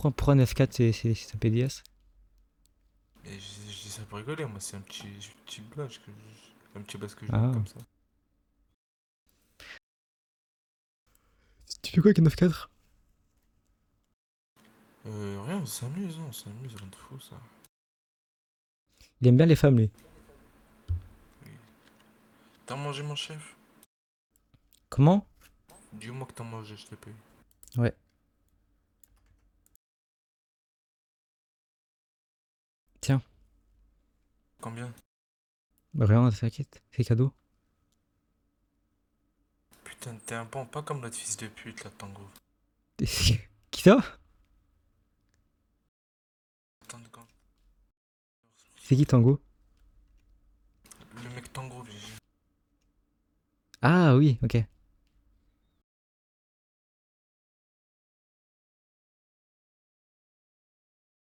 pourquoi 9-4 c'est un PDS? Et je dis ça pour rigoler, moi, c'est un petit blague un petit buzz que je donne Ah. comme ça. Tu fais quoi avec 9-4? Rien, on s'amuse, rien de fou, ça. Il aime bien les femmes, lui. Oui. T'as mangé, mon chef? Comment? Dis-moi que t'as mangé, je te paye. Ouais. Tiens. Combien? Bah, rien, t'inquiète. C'est cadeau. Putain, t'es un bon, pas comme notre fils de pute, là, Tango. Qui ça? Attends, quand... C'est qui Tango? Le mec Tango, j'ai Ah oui, ok.